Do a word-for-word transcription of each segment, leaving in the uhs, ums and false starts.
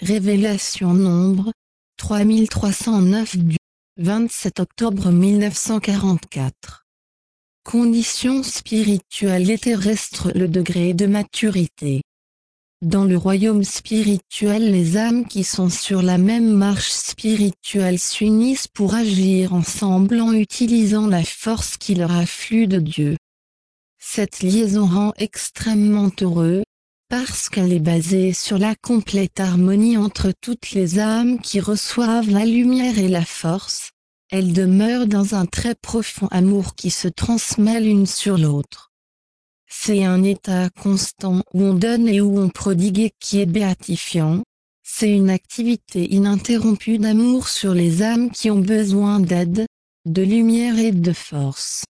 Révélation Nombre, trois mille trois cent neuf du vingt-sept octobre mille neuf cent quarante-quatre. Conditions spirituelles et terrestres. Le degré de maturité. Dans le royaume spirituel, les âmes qui sont sur la même marche spirituelle s'unissent pour agir ensemble en utilisant la force qui leur afflue de Dieu. Cette liaison rend extrêmement heureux, parce qu'elle est basée sur la complète harmonie entre toutes les âmes qui reçoivent la lumière et la force. Elle demeure dans un très profond amour qui se transmet l'une sur l'autre. C'est un état constant où on donne et où on prodigue qui est béatifiant. C'est une activité ininterrompue d'amour sur les âmes qui ont besoin d'aide, de lumière et de force.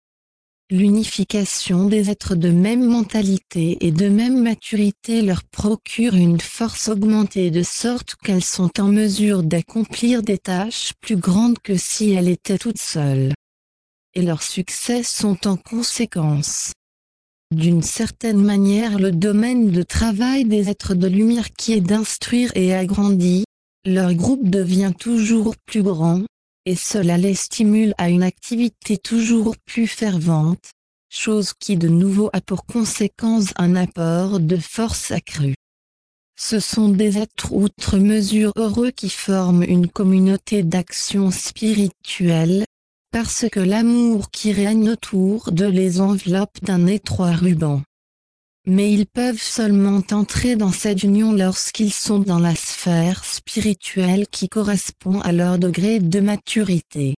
L'unification des êtres de même mentalité et de même maturité leur procure une force augmentée de sorte qu'elles sont en mesure d'accomplir des tâches plus grandes que si elles étaient toutes seules. Et leurs succès sont en conséquence. D'une certaine manière, le domaine de travail des êtres de lumière qui est d'instruire et agrandir, leur groupe devient toujours plus grand, et cela les stimule à une activité toujours plus fervente, chose qui de nouveau a pour conséquence un apport de force accrue. Ce sont des êtres outre mesure heureux qui forment une communauté d'action spirituelle, parce que l'amour qui règne autour d'eux les enveloppe d'un étroit ruban. Mais ils peuvent seulement entrer dans cette union lorsqu'ils sont dans la sphère spirituelle qui correspond à leur degré de maturité.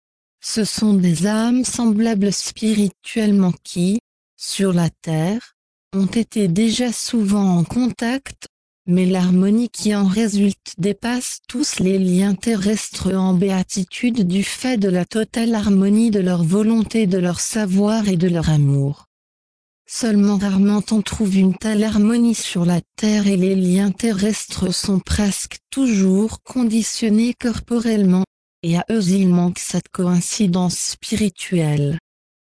Ce sont des âmes semblables spirituellement qui, sur la terre, ont été déjà souvent en contact, mais l'harmonie qui en résulte dépasse tous les liens terrestres en béatitude du fait de la totale harmonie de leur volonté, de leur savoir et de leur amour. Seulement rarement on trouve une telle harmonie sur la terre et les liens terrestres sont presque toujours conditionnés corporellement, et à eux il manque cette coïncidence spirituelle.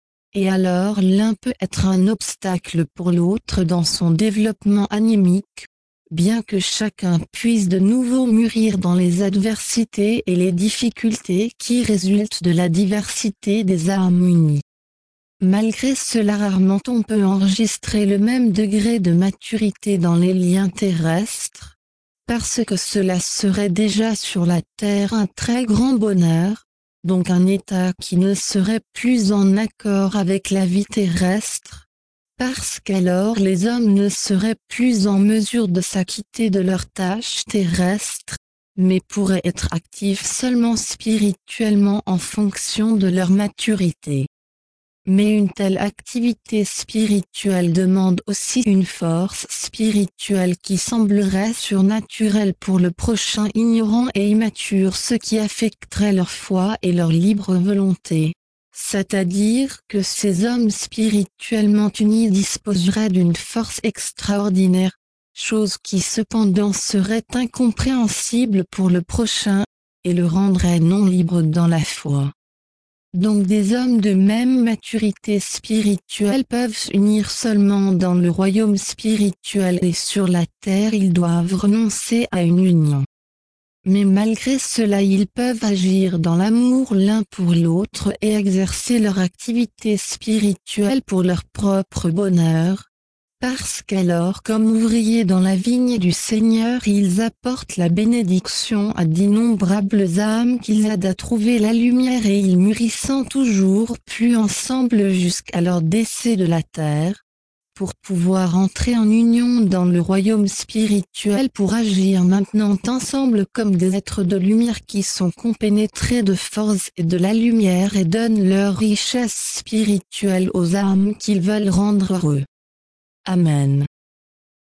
Et alors l'un peut être un obstacle pour l'autre dans son développement anémique, bien que chacun puisse de nouveau mûrir dans les adversités et les difficultés qui résultent de la diversité des âmes unies. Malgré cela, rarement on peut enregistrer le même degré de maturité dans les liens terrestres, parce que cela serait déjà sur la terre un très grand bonheur, donc un état qui ne serait plus en accord avec la vie terrestre, parce qu'alors les hommes ne seraient plus en mesure de s'acquitter de leurs tâches terrestres, mais pourraient être actifs seulement spirituellement en fonction de leur maturité. Mais une telle activité spirituelle demande aussi une force spirituelle qui semblerait surnaturelle pour le prochain ignorant et immature, ce qui affecterait leur foi et leur libre volonté. C'est-à-dire que ces hommes spirituellement unis disposeraient d'une force extraordinaire, chose qui cependant serait incompréhensible pour le prochain, et le rendrait non libre dans la foi. Donc des hommes de même maturité spirituelle peuvent s'unir seulement dans le royaume spirituel et sur la terre ils doivent renoncer à une union. Mais malgré cela ils peuvent agir dans l'amour l'un pour l'autre et exercer leur activité spirituelle pour leur propre bonheur, parce qu'alors comme ouvriers dans la vigne du Seigneur ils apportent la bénédiction à d'innombrables âmes qu'ils aident à trouver la lumière et ils mûrissant toujours plus ensemble jusqu'à leur décès de la terre, pour pouvoir entrer en union dans le royaume spirituel pour agir maintenant ensemble comme des êtres de lumière qui sont compénétrés de force et de la lumière et donnent leur richesse spirituelle aux âmes qu'ils veulent rendre heureux. Amen.